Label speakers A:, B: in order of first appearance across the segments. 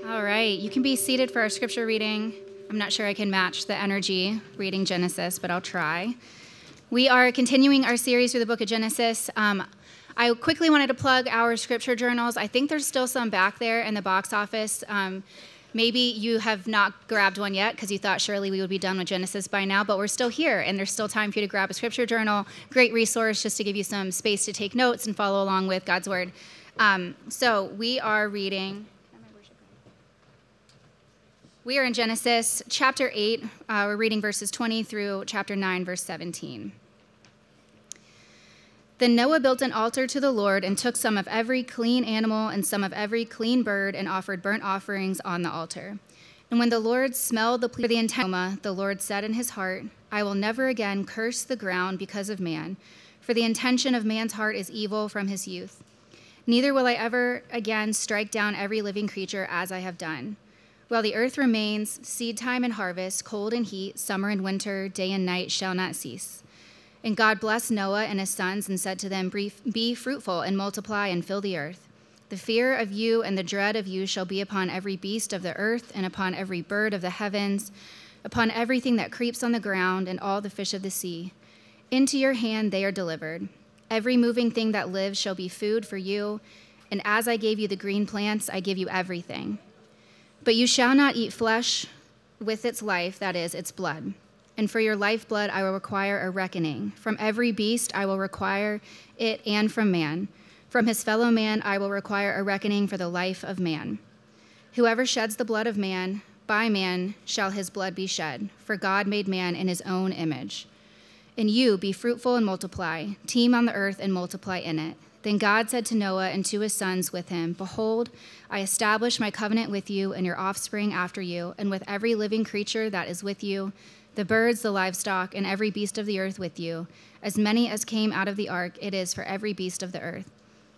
A: All right, you can be seated for our scripture reading. I'm not sure I can match the energy reading Genesis, but I'll try. We are continuing our series through the book of Genesis. I quickly wanted to plug our scripture journals. I think there's still some back there in the box office. Maybe you have not grabbed one yet because you thought surely we would be done with Genesis by now, but we're still here, and there's still time for you to grab a scripture journal. Great resource just to give you some space to take notes and follow along with God's word. So we are reading... We are in Genesis chapter 8. We're reading verses 20 through chapter 9, verse 17. Then Noah built an altar to the Lord and took some of every clean animal and some of every clean bird and offered burnt offerings on the altar. And when the Lord smelled the plea of the intent, the Lord said in his heart, I will never again curse the ground because of man, for the intention of man's heart is evil from his youth. Neither will I ever again strike down every living creature as I have done. While the earth remains, seed time and harvest, cold and heat, summer and winter, day and night shall not cease. And God blessed Noah and his sons and said to them, Be fruitful and multiply and fill the earth. The fear of you and the dread of you shall be upon every beast of the earth and upon every bird of the heavens, upon everything that creeps on the ground and all the fish of the sea. Into your hand they are delivered. Every moving thing that lives shall be food for you, and as I gave you the green plants, I give you everything. But you shall not eat flesh with its life, that is, its blood. And for your lifeblood I will require a reckoning. From every beast I will require it, and from man. From his fellow man I will require a reckoning for the life of man. Whoever sheds the blood of man, by man shall his blood be shed, for God made man in his own image. And you be fruitful and multiply, teem on the earth and multiply in it. Then God said to Noah and to his sons with him, Behold, I establish my covenant with you and your offspring after you, and with every living creature that is with you, the birds, the livestock, and every beast of the earth with you. As many as came out of the ark, it is for every beast of the earth.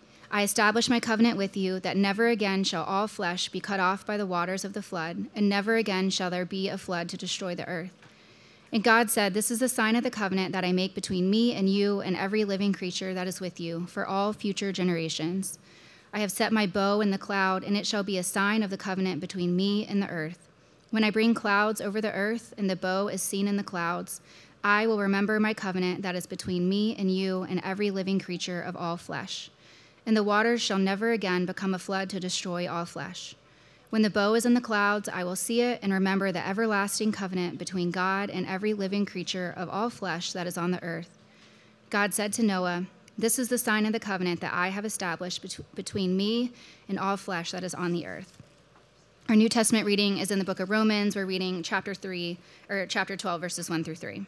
A: I establish my covenant with you, that never again shall all flesh be cut off by the waters of the flood, and never again shall there be a flood to destroy the earth. And God said, This is the sign of the covenant that I make between me and you and every living creature that is with you for all future generations. I have set my bow in the cloud, and it shall be a sign of the covenant between me and the earth. When I bring clouds over the earth and the bow is seen in the clouds, I will remember my covenant that is between me and you and every living creature of all flesh. And the waters shall never again become a flood to destroy all flesh. When the bow is in the clouds, I will see it and remember the everlasting covenant between God and every living creature of all flesh that is on the earth. God said to Noah, This is the sign of the covenant that I have established between me and all flesh that is on the earth. Our New Testament reading is in the book of Romans. We're reading chapter 12, verses 1 through 3.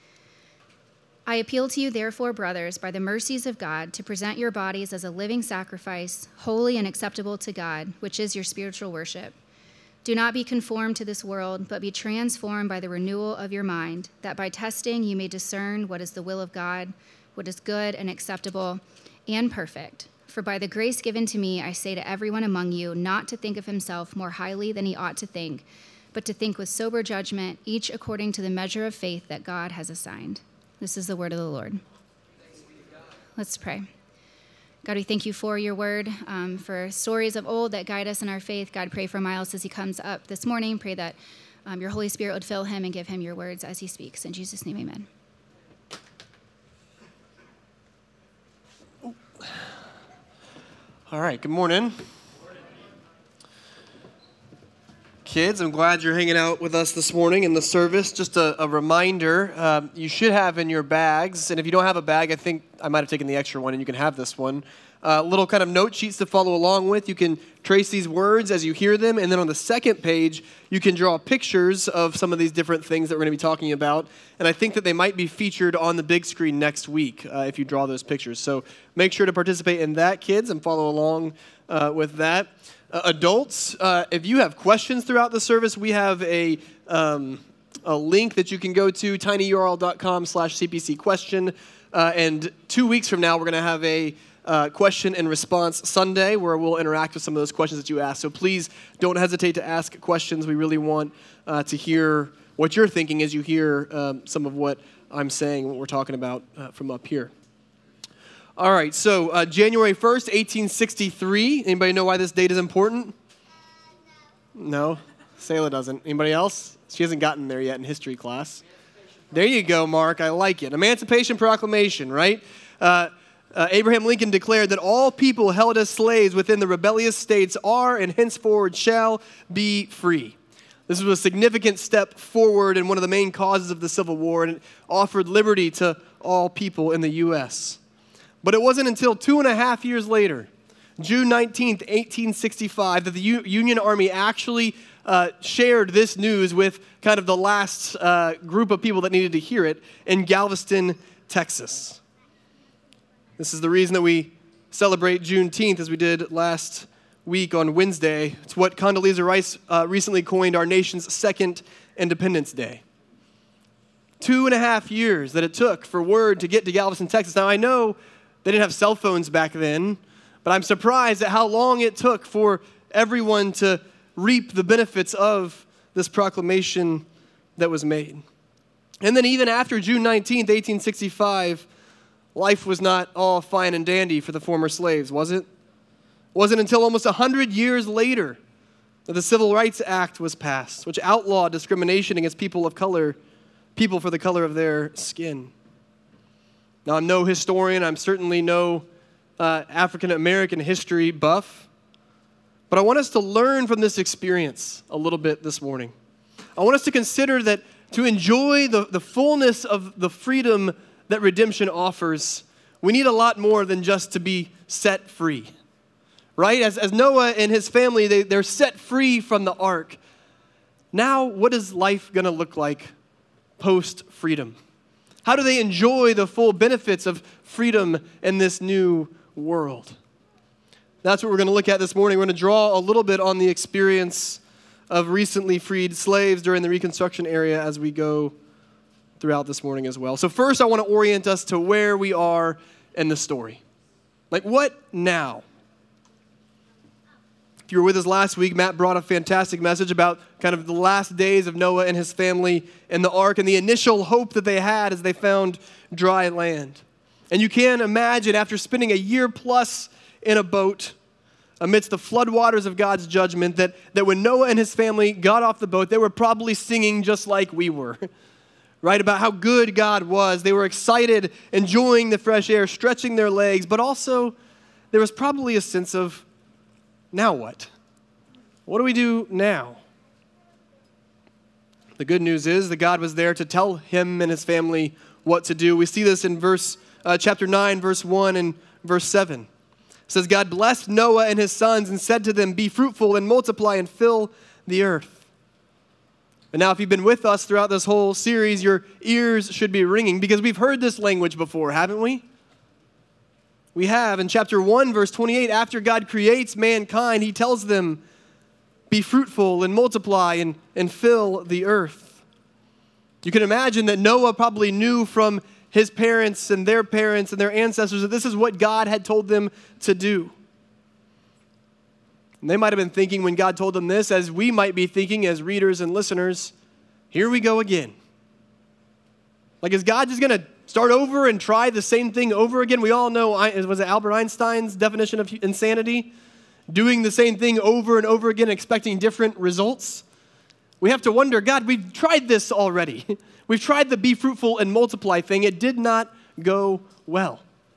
A: I appeal to you, therefore, brothers, by the mercies of God, to present your bodies as a living sacrifice, holy and acceptable to God, which is your spiritual worship. Do not be conformed to this world, but be transformed by the renewal of your mind, that by testing you may discern what is the will of God, what is good and acceptable and perfect. For by the grace given to me, I say to everyone among you not to think of himself more highly than he ought to think, but to think with sober judgment, each according to the measure of faith that God has assigned. This is the word of the Lord. Let's pray. God, we thank you for your word, for stories of old that guide us in our faith. God, pray for Miles as he comes up this morning. Pray that your Holy Spirit would fill him and give him your words as he speaks. In Jesus' name, amen.
B: All right, good morning. Kids, I'm glad you're hanging out with us this morning in the service. Just a reminder, you should have in your bags, and if you don't have a bag, I think I might have taken the extra one, and you can have this one. Little kind of note sheets to follow along with. You can trace these words as you hear them, and then on the second page, you can draw pictures of some of these different things that we're going to be talking about, and I think that they might be featured on the big screen next week if you draw those pictures. So make sure to participate in that, kids, and follow along with that. Adults, if you have questions throughout the service, we have a link that you can go to, tinyurl.com/CPC question. And 2 weeks from now, we're going to have a question and response Sunday where we'll interact with some of those questions that you asked. So please don't hesitate to ask questions. We really want to hear what you're thinking as you hear some of what I'm saying, what we're talking about from up here. All right, so January 1st, 1863. Anybody know why this date is important? No, Selah doesn't. Anybody else? She hasn't gotten there yet in history class. There you go, Mark. I like it. Emancipation Proclamation, right? Abraham Lincoln declared that all people held as slaves within the rebellious states are and henceforward shall be free. This was a significant step forward in one of the main causes of the Civil War, and it offered liberty to all people in the U.S. But it wasn't until 2.5 years later, June 19th, 1865, that the Union Army actually shared this news with kind of the last group of people that needed to hear it in Galveston, Texas. This is the reason that we celebrate Juneteenth as we did last week on Wednesday. It's what Condoleezza Rice recently coined our nation's second Independence Day. 2.5 years that it took for word to get to Galveston, Texas. Now, I know they didn't have cell phones back then, but I'm surprised at how long it took for everyone to reap the benefits of this proclamation that was made. And then even after June 19th, 1865, life was not all fine and dandy for the former slaves, was it? It wasn't until almost 100 years later that the Civil Rights Act was passed, which outlawed discrimination against people of color, people for the color of their skin. Now, I'm no historian. I'm certainly no African-American history buff. But I want us to learn from this experience a little bit this morning. I want us to consider that to enjoy the fullness of the freedom that redemption offers, we need a lot more than just to be set free. Right? As Noah and his family, they're set free from the ark. Now, what is life going to look like post-freedom? How do they enjoy the full benefits of freedom in this new world? That's what we're going to look at this morning. We're going to draw a little bit on the experience of recently freed slaves during the Reconstruction era as we go throughout this morning as well. So first, I want to orient us to where we are in the story. Like, what now? If you were with us last week, Matt brought a fantastic message about kind of the last days of Noah and his family in the ark and the initial hope that they had as they found dry land. And you can imagine, after spending a year plus in a boat amidst the floodwaters of God's judgment, that when Noah and his family got off the boat, they were probably singing just like we were, right, about how good God was. They were excited, enjoying the fresh air, stretching their legs, but also there was probably a sense of, now what? What do we do now? The good news is that God was there to tell him and his family what to do. We see this in chapter 9, verse 1 and verse 7. It says, God blessed Noah and his sons and said to them, be fruitful and multiply and fill the earth. And now if you've been with us throughout this whole series, your ears should be ringing because we've heard this language before, haven't we? We have. In chapter 1, verse 28, after God creates mankind, he tells them, be fruitful and multiply and fill the earth. You can imagine that Noah probably knew from his parents and their ancestors that this is what God had told them to do. And they might have been thinking when God told them this, as we might be thinking as readers and listeners, here we go again. Like, is God just going to start over and try the same thing over again? We all know, was it Albert Einstein's definition of insanity? Doing the same thing over and over again, expecting different results? We have to wonder, God, we've tried this already. We've tried the be fruitful and multiply thing. It did not go well.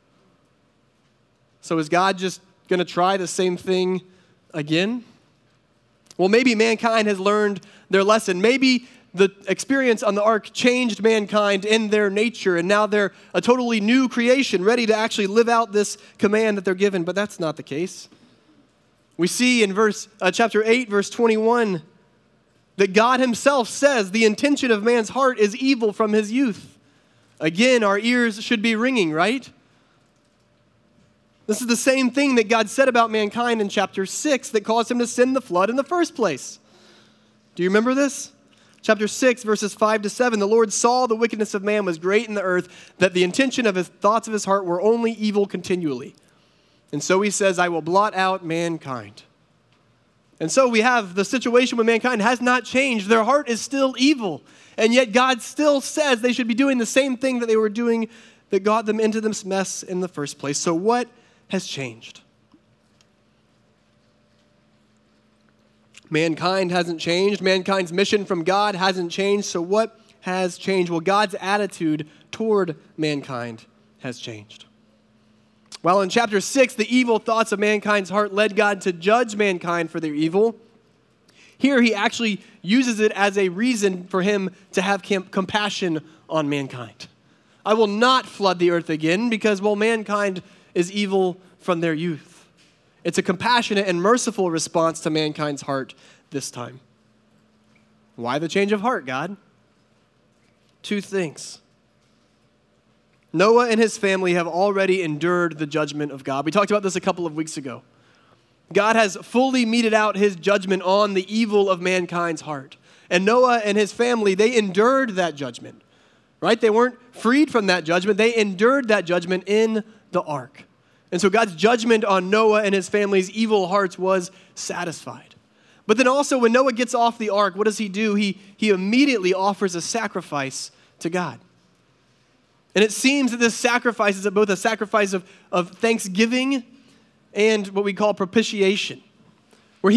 B: So is God just going to try the same thing again? Well, maybe mankind has learned their lesson. Maybe the experience on the ark changed mankind in their nature, and now they're a totally new creation, ready to actually live out this command that they're given. But that's not the case. We see in chapter 8, verse 21, that God himself says the intention of man's heart is evil from his youth. Again, our ears should be ringing, right? This is the same thing that God said about mankind in chapter 6 that caused him to send the flood in the first place. Do you remember this? Chapter 6, verses 5 to 7, the Lord saw the wickedness of man was great in the earth, that the intention of his thoughts of his heart were only evil continually. And so he says, I will blot out mankind. And so we have the situation with mankind has not changed. Their heart is still evil. And yet God still says they should be doing the same thing that they were doing that got them into this mess in the first place. So what has changed? Mankind hasn't changed. Mankind's mission from God hasn't changed. So what has changed? Well, God's attitude toward mankind has changed. While in chapter 6, the evil thoughts of mankind's heart led God to judge mankind for their evil, here he actually uses it as a reason for him to have compassion on mankind. I will not flood the earth again because, well, mankind is evil from their youth. It's a compassionate and merciful response to mankind's heart this time. Why the change of heart, God? Two things. Noah and his family have already endured the judgment of God. We talked about this a couple of weeks ago. God has fully meted out his judgment on the evil of mankind's heart. And Noah and his family, they endured that judgment, right? They weren't freed from that judgment. They endured that judgment in the ark. And so God's judgment on Noah and his family's evil hearts was satisfied. But then also when Noah gets off the ark, what does he do? He immediately offers a sacrifice to God. And it seems that this sacrifice is both a sacrifice of thanksgiving and what we call propitiation, where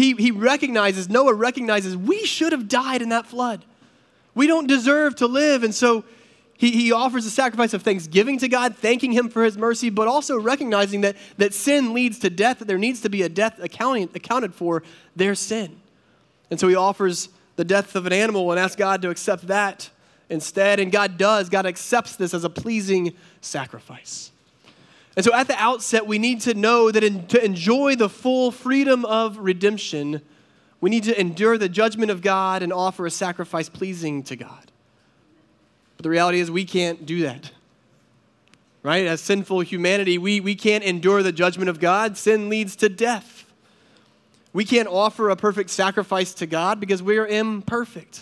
B: Noah recognizes we should have died in that flood. We don't deserve to live. And so he offers a sacrifice of thanksgiving to God, thanking him for his mercy, but also recognizing that sin leads to death, that there needs to be a death accounted for their sin. And so he offers the death of an animal and asks God to accept that instead. And God does. God accepts this as a pleasing sacrifice. And so at the outset, we need to know that to enjoy the full freedom of redemption, we need to endure the judgment of God and offer a sacrifice pleasing to God. But the reality is we can't do that, right? As sinful humanity, we can't endure the judgment of God. Sin leads to death. We can't offer a perfect sacrifice to God because we are imperfect.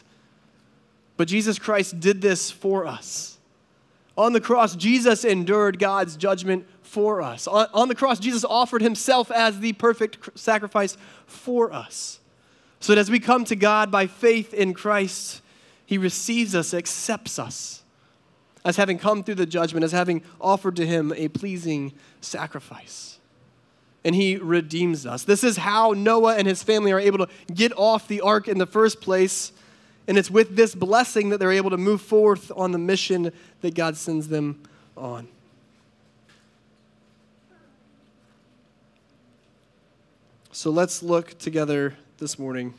B: But Jesus Christ did this for us. On the cross, Jesus endured God's judgment for us. On the cross, Jesus offered himself as the perfect sacrifice for us. So that as we come to God by faith in Christ, he receives us, accepts us as having come through the judgment, as having offered to him a pleasing sacrifice. And he redeems us. This is how Noah and his family are able to get off the ark in the first place. And it's with this blessing that they're able to move forth on the mission that God sends them on. So let's look together this morning.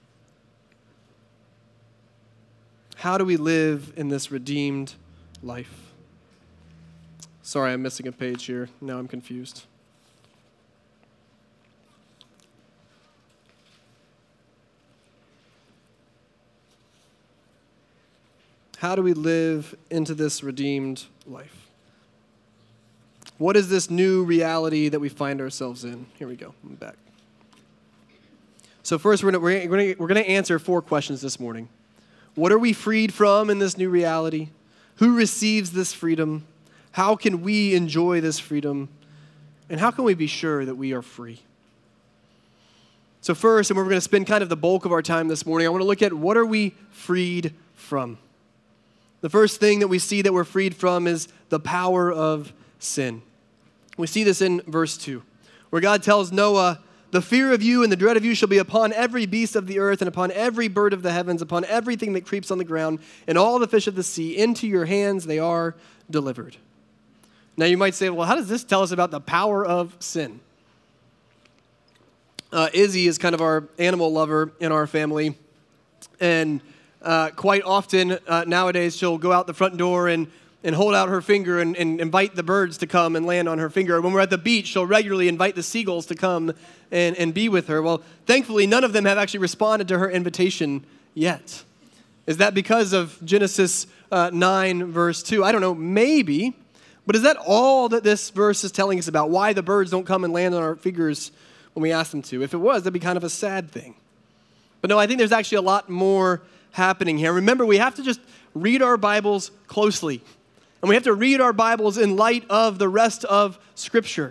B: How do we live in this redeemed life? Sorry, I'm missing a page here. Now I'm confused. How do we live into this redeemed life? What is this new reality that we find ourselves in? Here we go. I'm back. So first, we're going to answer 4 questions this morning. What are we freed from in this new reality? Who receives this freedom? How can we enjoy this freedom? And how can we be sure that we are free? So first, and we're going to spend kind of the bulk of our time this morning, I want to look at what are we freed from? The first thing that we see that we're freed from is the power of sin. We see this in verse 2, where God tells Noah, "The fear of you and the dread of you shall be upon every beast of the earth and upon every bird of the heavens, upon everything that creeps on the ground, and all the fish of the sea. Into your hands they are delivered." Now you might say, well, how does this tell us about the power of sin? Izzy is kind of our animal lover in our family, and quite often nowadays she'll go out the front door and hold out her finger and invite the birds to come and land on her finger. When we're at the beach, she'll regularly invite the seagulls to come and be with her. Well, thankfully, none of them have actually responded to her invitation yet. Is that because of Genesis 9, verse 2? I don't know, maybe. But is that all that this verse is telling us about? Why the birds don't come and land on our fingers when we ask them to? If it was, that'd be kind of a sad thing. But no, I think there's actually a lot more happening here. Remember, we have to just read our Bibles closely. And we have to read our Bibles in light of the rest of Scripture.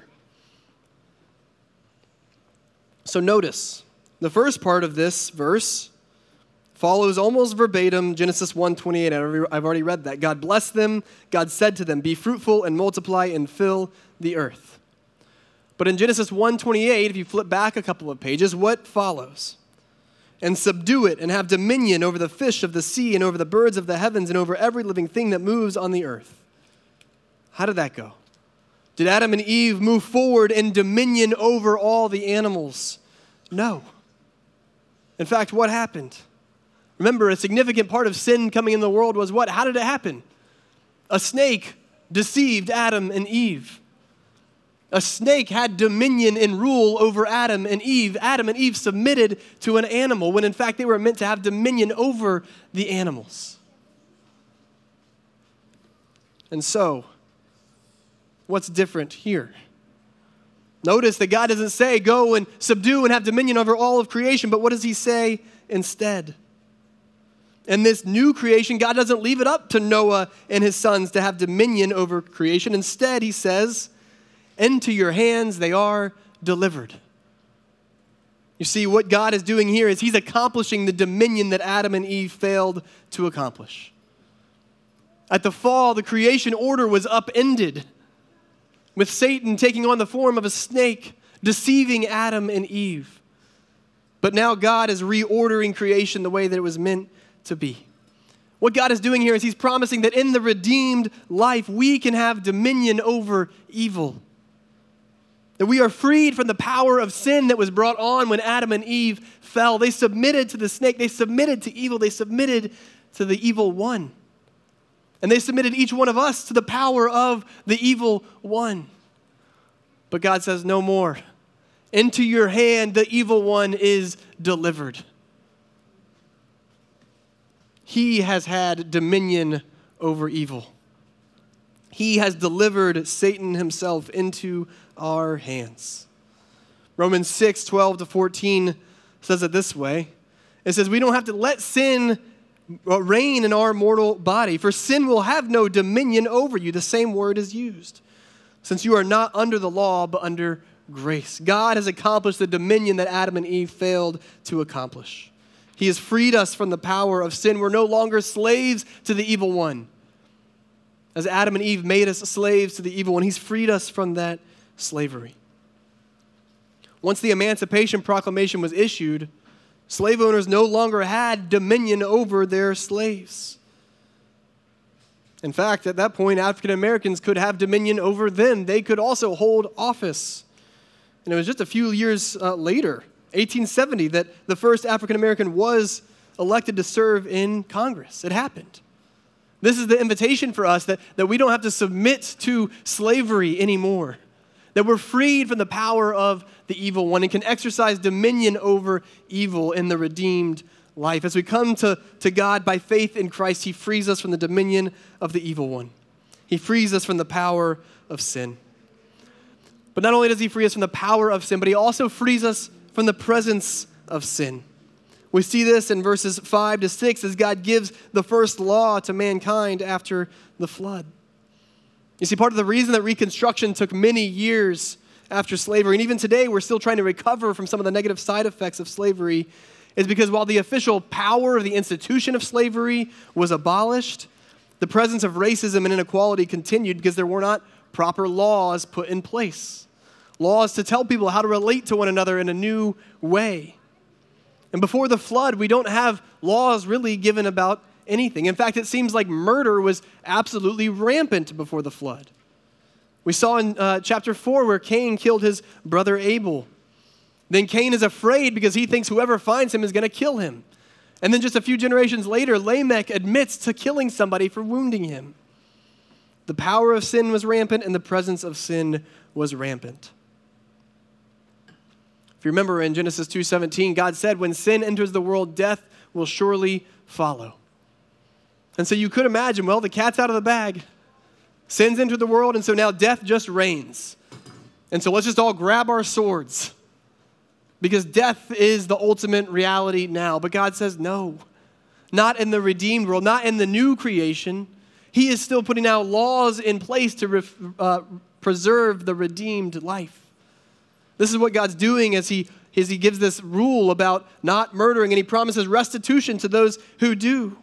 B: So notice, the first part of this verse follows almost verbatim Genesis 1:28. I've already read that. God blessed them. God said to them, "Be fruitful and multiply and fill the earth." But in Genesis 1:28, if you flip back a couple of pages, what follows? and subdue it and have dominion over the fish of the sea and over the birds of the heavens and over every living thing that moves on the earth. How did that go? Did Adam and Eve move forward in dominion over all the animals? No. In fact, what happened? Remember, a significant part of sin coming in the world was what? How did it happen? A snake deceived Adam and Eve. A snake had dominion and rule over Adam and Eve. Adam and Eve submitted to an animal when in fact they were meant to have dominion over the animals. And so, what's different here? Notice that God doesn't say, go and subdue and have dominion over all of creation, but what does he say instead? In this new creation, God doesn't leave it up to Noah and his sons to have dominion over creation. Instead, he says, into your hands they are delivered. You see, what God is doing here is he's accomplishing the dominion that Adam and Eve failed to accomplish. At the fall, the creation order was upended, with Satan taking on the form of a snake, deceiving Adam and Eve. But now God is reordering creation the way that it was meant to be. What God is doing here is he's promising that in the redeemed life, we can have dominion over evil. That we are freed from the power of sin that was brought on when Adam and Eve fell. They submitted to the snake. They submitted to evil. They submitted to the evil one. And they submitted each one of us to the power of the evil one. But God says, no more. Into your hand, the evil one is delivered. He has had dominion over evil. He has delivered Satan himself into our hands. Romans 6:12-14 says it this way. It says, we don't have to let sin reign in our mortal body, for sin will have no dominion over you. The same word is used, since you are not under the law, but under grace. God has accomplished the dominion that Adam and Eve failed to accomplish. He has freed us from the power of sin. We're no longer slaves to the evil one. As Adam and Eve made us slaves to the evil one, he's freed us from that slavery. Once the Emancipation Proclamation was issued, slave owners no longer had dominion over their slaves. In fact, at that point, African Americans could have dominion over them. They could also hold office. And it was just a few years later, 1870, that the first African American was elected to serve in Congress. It happened. This is the invitation for us that we don't have to submit to slavery anymore. That we're freed from the power of the evil one and can exercise dominion over evil in the redeemed life. As we come to God by faith in Christ, he frees us from the dominion of the evil one. He frees us from the power of sin. But not only does he free us from the power of sin, but he also frees us from the presence of sin. We see this in verses 5-6 as God gives the first law to mankind after the flood. You see, part of the reason that Reconstruction took many years after slavery, and even today we're still trying to recover from some of the negative side effects of slavery, is because while the official power of the institution of slavery was abolished, the presence of racism and inequality continued because there were not proper laws put in place. Laws to tell people how to relate to one another in a new way. And before the flood, we don't have laws really given about anything. In fact, it seems like murder was absolutely rampant before the flood. We saw in chapter 4 where Cain killed his brother Abel. Then Cain is afraid because he thinks whoever finds him is going to kill him. And then just a few generations later, Lamech admits to killing somebody for wounding him. The power of sin was rampant and the presence of sin was rampant. If you remember in Genesis 2:17, God said, when sin enters the world, death will surely follow. And so you could imagine, well, the cat's out of the bag. Sin's entered the world, and so now death just reigns. And so let's just all grab our swords. Because death is the ultimate reality now. But God says, no, not in the redeemed world, not in the new creation. He is still putting out laws in place to preserve the redeemed life. This is what God's doing as he gives this rule about not murdering, and he promises restitution to those who do.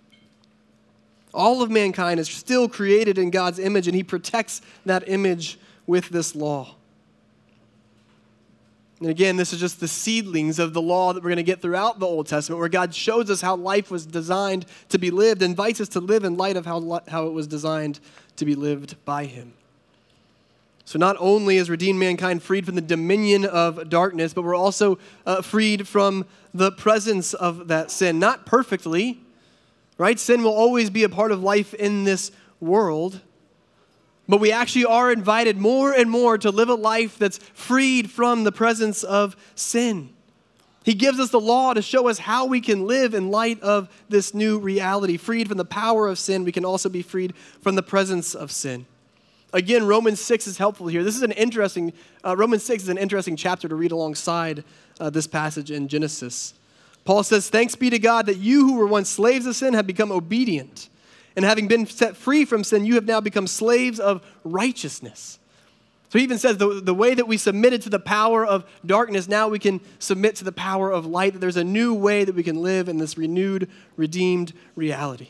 B: All of mankind is still created in God's image, and he protects that image with this law. And again, this is just the seedlings of the law that we're going to get throughout the Old Testament, where God shows us how life was designed to be lived, invites us to live in light of how it was designed to be lived by him. So not only is redeemed mankind freed from the dominion of darkness, but we're also freed from the presence of that sin. Not perfectly, right? Sin will always be a part of life in this world. But we actually are invited more and more to live a life that's freed from the presence of sin. He gives us the law to show us how we can live in light of this new reality. Freed from the power of sin, we can also be freed from the presence of sin. Again, Romans 6 is helpful here. This is Romans 6 is an interesting chapter to read alongside this passage in Genesis. Paul says, "Thanks be to God that you who were once slaves of sin have become obedient. And having been set free from sin, you have now become slaves of righteousness." So he even says the way that we submitted to the power of darkness, now we can submit to the power of light. That there's a new way that we can live in this renewed, redeemed reality.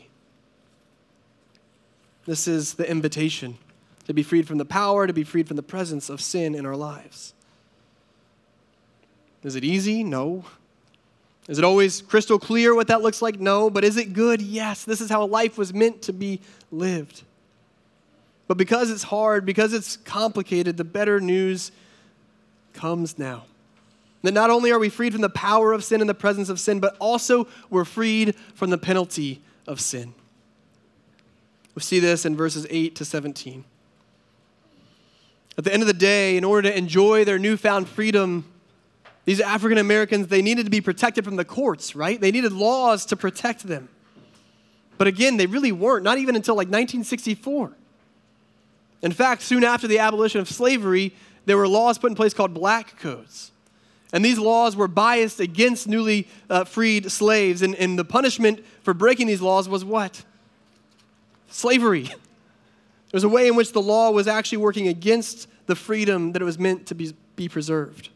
B: This is the invitation to be freed from the power, to be freed from the presence of sin in our lives. Is it easy? No. Is it always crystal clear what that looks like? No. But is it good? Yes. This is how life was meant to be lived. But because it's hard, because it's complicated, the better news comes now. That not only are we freed from the power of sin and the presence of sin, but also we're freed from the penalty of sin. We see this in verses 8 to 17. At the end of the day, in order to enjoy their newfound freedom, these African Americans, they needed to be protected from the courts, right? They needed laws to protect them. But again, they really weren't, not even until like 1964. In fact, soon after the abolition of slavery, there were laws put in place called black codes. And these laws were biased against newly freed slaves. And the punishment for breaking these laws was what? Slavery. There was a way in which the law was actually working against the freedom that it was meant to be preserved.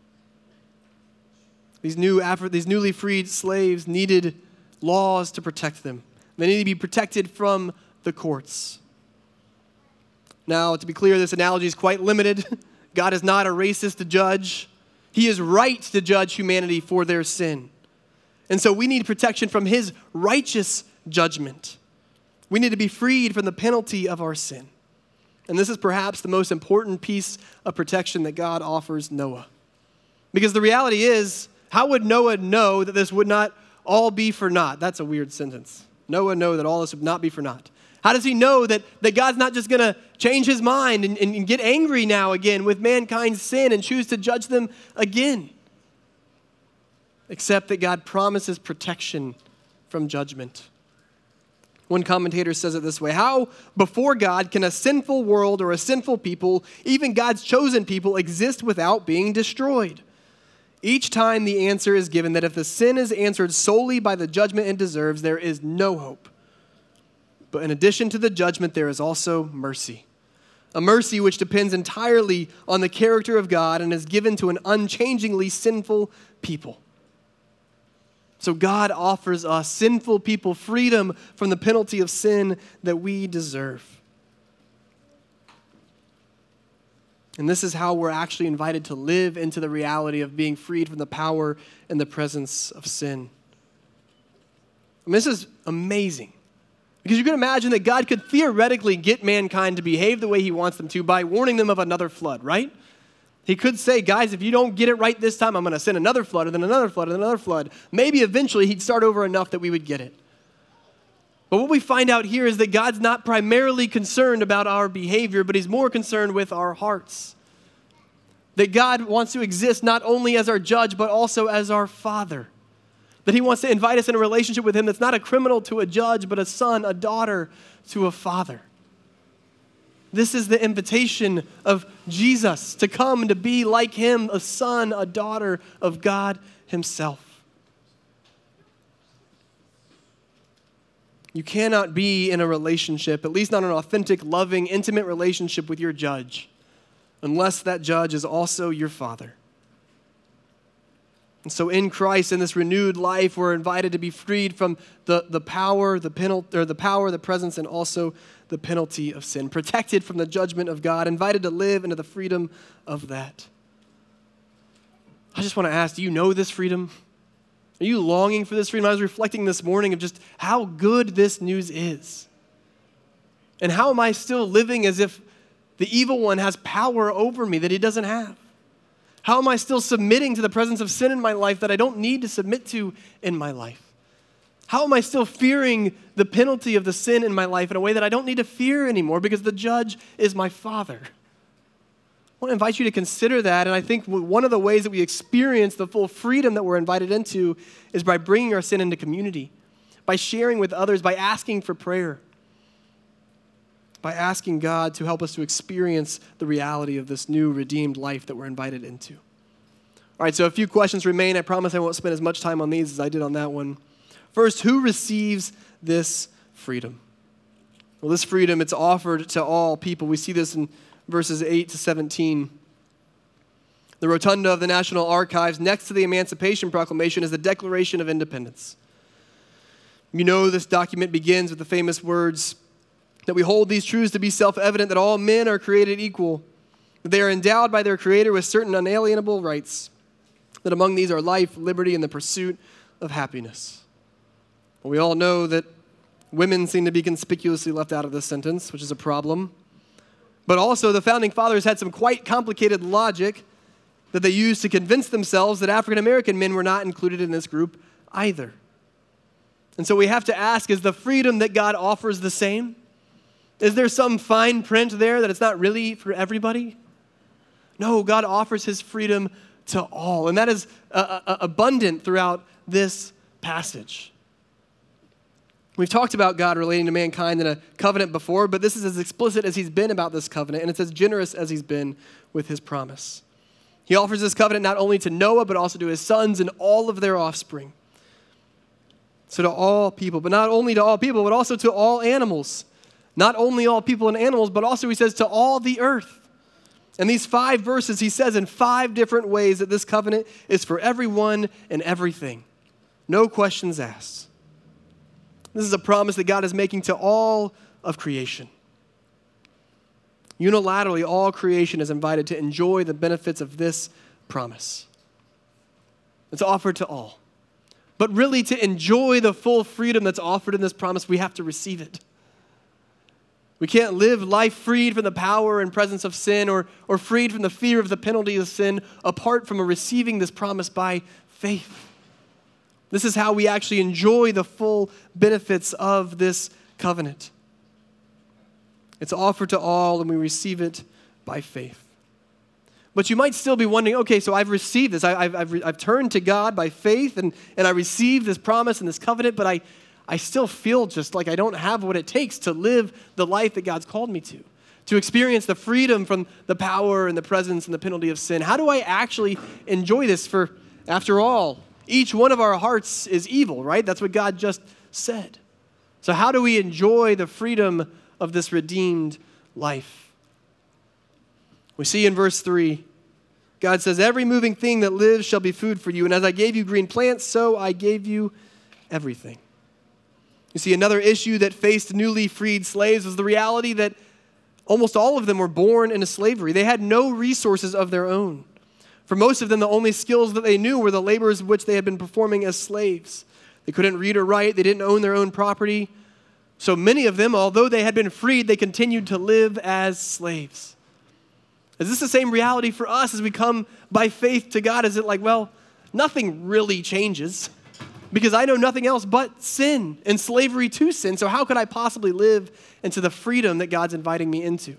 B: These newly freed slaves needed laws to protect them. They needed to be protected from the courts. Now, to be clear, this analogy is quite limited. God is not a racist judge. He is right to judge humanity for their sin. And so we need protection from his righteous judgment. We need to be freed from the penalty of our sin. And this is perhaps the most important piece of protection that God offers Noah. Because the reality is, how would Noah know that this would not all be for naught? That's a weird sentence. Noah know that all this would not be for naught. How does he know that God's not just going to change his mind and get angry now again with mankind's sin and choose to judge them again? Except that God promises protection from judgment. One commentator says it this way: how before God can a sinful world or a sinful people, even God's chosen people, exist without being destroyed? Each time the answer is given that if the sin is answered solely by the judgment it deserves, there is no hope. But in addition to the judgment, there is also mercy. A mercy which depends entirely on the character of God and is given to an unchangingly sinful people. So God offers us, sinful people, freedom from the penalty of sin that we deserve. And this is how we're actually invited to live into the reality of being freed from the power and the presence of sin. I mean, this is amazing. Because you can imagine that God could theoretically get mankind to behave the way he wants them to by warning them of another flood, right? He could say, guys, if you don't get it right this time, I'm going to send another flood, and then another flood, and another flood. Maybe eventually he'd start over enough that we would get it. But what we find out here is that God's not primarily concerned about our behavior, but he's more concerned with our hearts. That God wants to exist not only as our judge, but also as our Father. That he wants to invite us in a relationship with him that's not a criminal to a judge, but a son, a daughter to a father. This is the invitation of Jesus to come and to be like him, a son, a daughter of God himself. You cannot be in a relationship, at least not an authentic, loving, intimate relationship with your judge, unless that judge is also your Father. And so in Christ, in this renewed life, we're invited to be freed from the power, the presence, and also the penalty of sin, protected from the judgment of God, invited to live into the freedom of that. I just want to ask, do you know this freedom? Are you longing for this freedom? I was reflecting this morning of just how good this news is. And how am I still living as if the evil one has power over me that he doesn't have? How am I still submitting to the presence of sin in my life that I don't need to submit to in my life? How am I still fearing the penalty of the sin in my life in a way that I don't need to fear anymore because the judge is my Father? I want to invite you to consider that, and I think one of the ways that we experience the full freedom that we're invited into is by bringing our sin into community, by sharing with others, by asking for prayer, by asking God to help us to experience the reality of this new redeemed life that we're invited into. All right, so a few questions remain. I promise I won't spend as much time on these as I did on that one. First, who receives this freedom? Well, this freedom, it's offered to all people. We see this in verses 8 to 17. The rotunda of the National Archives, next to the Emancipation Proclamation, is the Declaration of Independence. You know, this document begins with the famous words that we hold these truths to be self-evident, that all men are created equal, that they are endowed by their Creator with certain unalienable rights, that among these are life, liberty, and the pursuit of happiness. Well, we all know that women seem to be conspicuously left out of this sentence, which is a problem. But also, the Founding Fathers had some quite complicated logic that they used to convince themselves that African American men were not included in this group either. And so we have to ask, is the freedom that God offers the same? Is there some fine print there that it's not really for everybody? No, God offers his freedom to all, and that is abundant throughout this passage. We've talked about God relating to mankind in a covenant before, but this is as explicit as he's been about this covenant, and it's as generous as he's been with his promise. He offers this covenant not only to Noah, but also to his sons and all of their offspring. So to all people, but not only to all people, but also to all animals. Not only all people and animals, but also he says to all the earth. In these 5 verses, he says in 5 different ways that this covenant is for everyone and everything. No questions asked. This is a promise that God is making to all of creation. Unilaterally, all creation is invited to enjoy the benefits of this promise. It's offered to all. But really, to enjoy the full freedom that's offered in this promise, we have to receive it. We can't live life freed from the power and presence of sin or freed from the fear of the penalty of sin apart from receiving this promise by faith. This is how we actually enjoy the full benefits of this covenant. It's offered to all, and we receive it by faith. But you might still be wondering, okay, so I've received this. I've turned to God by faith, and I received this promise and this covenant, but I still feel just like I don't have what it takes to live the life that God's called me to experience the freedom from the power and the presence and the penalty of sin. How do I actually enjoy this? For, after all, each one of our hearts is evil, right? That's what God just said. So how do we enjoy the freedom of this redeemed life? We see in verse 3, God says, every moving thing that lives shall be food for you, and as I gave you green plants, so I gave you everything. You see, another issue that faced newly freed slaves was the reality that almost all of them were born into slavery. They had no resources of their own. For most of them, the only skills that they knew were the labors which they had been performing as slaves. They couldn't read or write. They didn't own their own property. So many of them, although they had been freed, they continued to live as slaves. Is this the same reality for us as we come by faith to God? Is it like, well, nothing really changes because I know nothing else but sin and slavery to sin. So how could I possibly live into the freedom that God's inviting me into?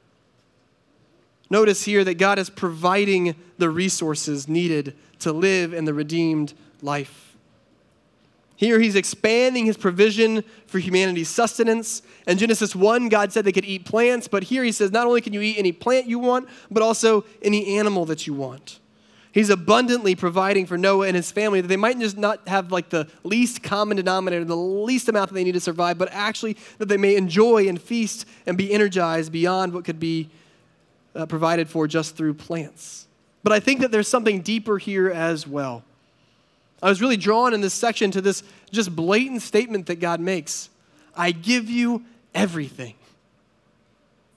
B: Notice here that God is providing the resources needed to live in the redeemed life. Here he's expanding his provision for humanity's sustenance. In Genesis 1, God said they could eat plants, but here he says not only can you eat any plant you want, but also any animal that you want. He's abundantly providing for Noah and his family that they might just not have like the least common denominator, the least amount that they need to survive, but actually that they may enjoy and feast and be energized beyond what could be provided for just through plants. But I think that there's something deeper here as well. I was really drawn in this section to this just blatant statement that God makes. I give you everything.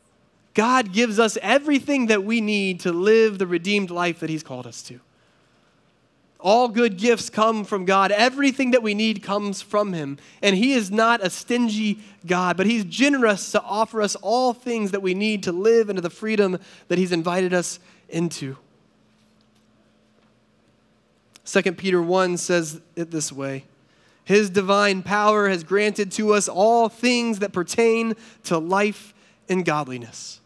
B: God gives us everything that we need to live the redeemed life that he's called us to. All good gifts come from God. Everything that we need comes from him. And he is not a stingy God, but he's generous to offer us all things that we need to live into the freedom that he's invited us into. 2 Peter 1 says it this way: his divine power has granted to us all things that pertain to life and godliness.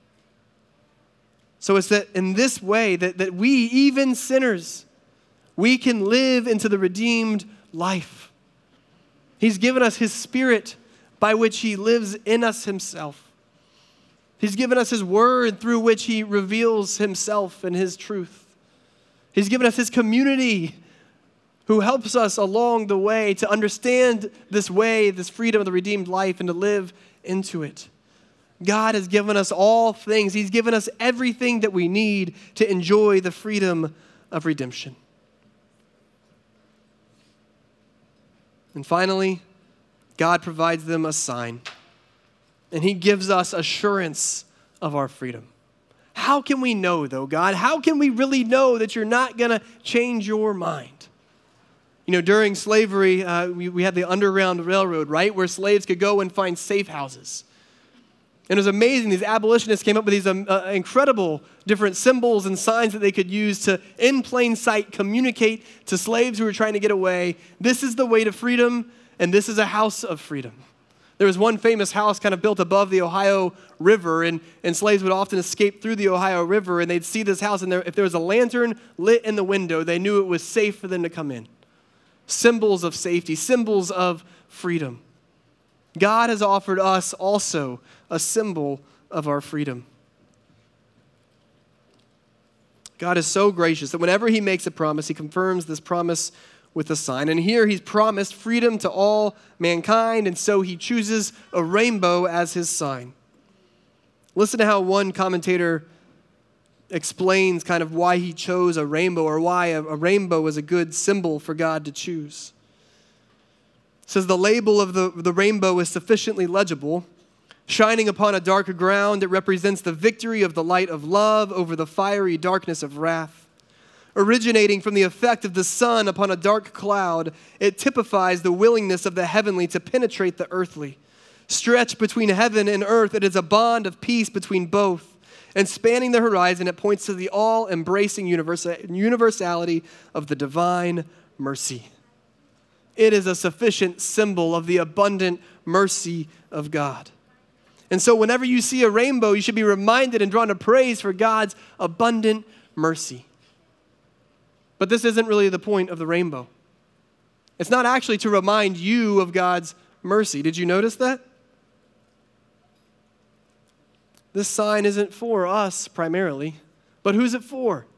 B: So it's that in this way that we, even sinners, we can live into the redeemed life. He's given us his Spirit by which he lives in us himself. He's given us his word through which he reveals himself and his truth. He's given us his community who helps us along the way to understand this way, this freedom of the redeemed life, and to live into it. God has given us all things. He's given us everything that we need to enjoy the freedom of redemption. And finally, God provides them a sign, and he gives us assurance of our freedom. How can we know, though, God? How can we really know that you're not going to change your mind? You know, during slavery, we had the Underground Railroad, right, where slaves could go and find safe houses. And it was amazing. These abolitionists came up with these incredible different symbols and signs that they could use to, in plain sight, communicate to slaves who were trying to get away, this is the way to freedom, and this is a house of freedom. There was one famous house kind of built above the Ohio River, and slaves would often escape through the Ohio River, and they'd see this house, and if there was a lantern lit in the window, they knew it was safe for them to come in. Symbols of safety, symbols of freedom. God has offered us also a symbol of our freedom. God is so gracious that whenever he makes a promise, he confirms this promise with a sign. And here he's promised freedom to all mankind, and so he chooses a rainbow as his sign. Listen to how one commentator explains kind of why he chose a rainbow, or why a rainbow is a good symbol for God to choose. It says the label of the rainbow is sufficiently legible. Shining upon a darker ground, it represents the victory of the light of love over the fiery darkness of wrath. Originating from the effect of the sun upon a dark cloud, it typifies the willingness of the heavenly to penetrate the earthly. Stretched between heaven and earth, it is a bond of peace between both. And spanning the horizon, it points to the all-embracing universality of the divine mercy. It is a sufficient symbol of the abundant mercy of God. And so whenever you see a rainbow, you should be reminded and drawn to praise for God's abundant mercy. But this isn't really the point of the rainbow. It's not actually to remind you of God's mercy. Did you notice that? This sign isn't for us primarily, but who's it for?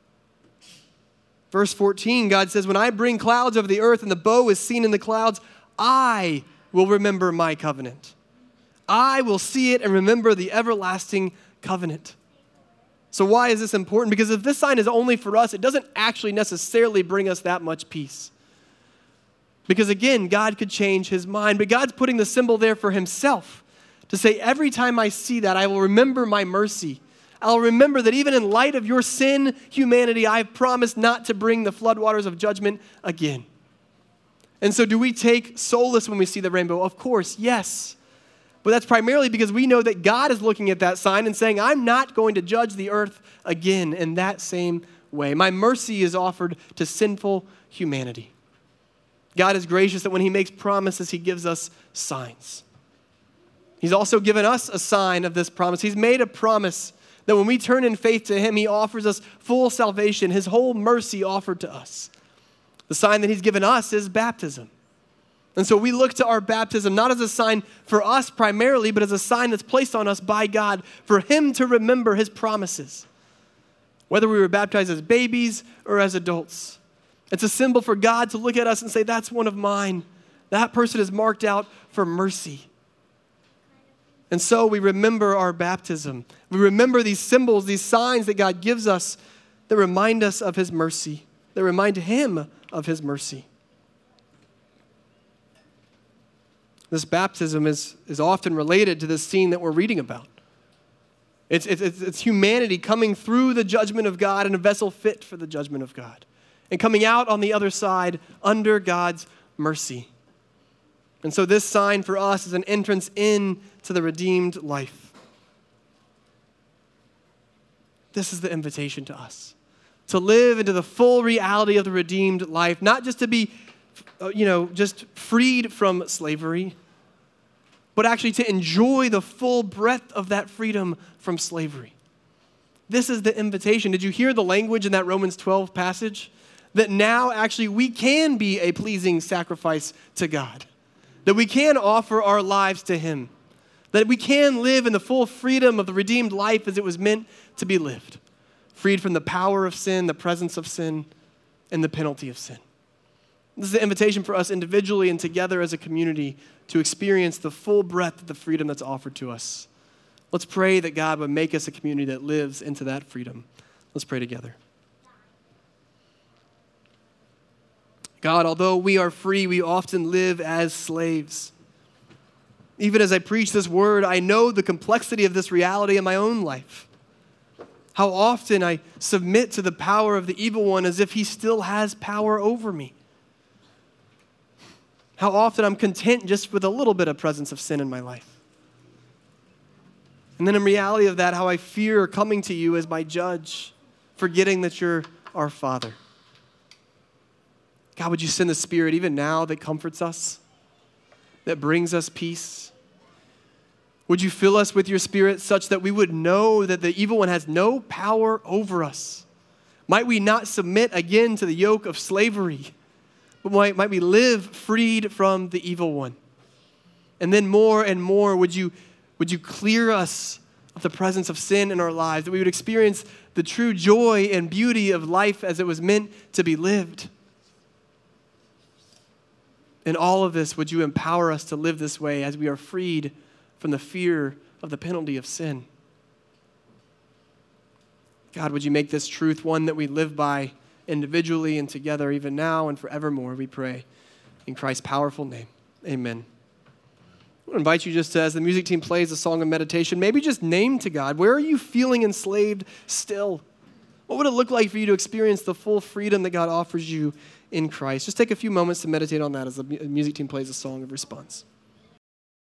B: Verse 14, God says, when I bring clouds over the earth and the bow is seen in the clouds, I will remember my covenant. I will see it and remember the everlasting covenant. So why is this important? Because if this sign is only for us, it doesn't actually necessarily bring us that much peace. Because again, God could change his mind, but God's putting the symbol there for himself to say, every time I see that, I will remember my mercy. I'll remember that even in light of your sin, humanity, I've promised not to bring the floodwaters of judgment again. And so do we take solace when we see the rainbow? Of course, yes. But that's primarily because we know that God is looking at that sign and saying, I'm not going to judge the earth again in that same way. My mercy is offered to sinful humanity. God is gracious that when he makes promises, he gives us signs. He's also given us a sign of this promise. He's made a promise that when we turn in faith to him, he offers us full salvation, his whole mercy offered to us. The sign that he's given us is baptism. And so we look to our baptism not as a sign for us primarily, but as a sign that's placed on us by God for him to remember his promises, whether we were baptized as babies or as adults. It's a symbol for God to look at us and say, that's one of mine. That person is marked out for mercy. And so we remember our baptism. We remember these symbols, these signs that God gives us that remind us of his mercy, that remind him of his mercy. This baptism is often related to this scene that we're reading about. It's humanity coming through the judgment of God in a vessel fit for the judgment of God. and coming out on the other side under God's mercy. And so this sign for us is an entrance into the redeemed life. This is the invitation to us, to live into the full reality of the redeemed life, not just to be, just freed from slavery, but actually to enjoy the full breadth of that freedom from slavery. This is the invitation. Did you hear the language in that Romans 12 passage? That now actually we can be a pleasing sacrifice to God. That we can offer our lives to Him. That we can live in the full freedom of the redeemed life as it was meant to be lived. Freed from the power of sin, the presence of sin, and the penalty of sin. This is the invitation for us individually and together as a community to experience the full breadth of the freedom that's offered to us. Let's pray that God would make us a community that lives into that freedom. Let's pray together. God, although we are free, we often live as slaves. Even as I preach this word, I know the complexity of this reality in my own life. How often I submit to the power of the evil one as if he still has power over me. How often I'm content just with a little bit of presence of sin in my life. And then in reality of that, how I fear coming to you as my judge, forgetting that you're our Father. God, would you send the Spirit even now that comforts us, that brings us peace? Would you fill us with your Spirit such that we would know that the evil one has no power over us? Might we not submit again to the yoke of slavery, but might we live freed from the evil one? And then more and more, would you clear us of the presence of sin in our lives, that we would experience the true joy and beauty of life as it was meant to be lived? In all of this, would you empower us to live this way as we are freed from the fear of the penalty of sin? God, would you make this truth one that we live by individually and together even now and forevermore, we pray. In Christ's powerful name, amen. I want to invite you just to, as the music team plays a song of meditation, maybe just name to God, where are you feeling enslaved still? What would it look like for you to experience the full freedom that God offers you in Christ? Just take a few moments to meditate on that as the music team plays a song of response.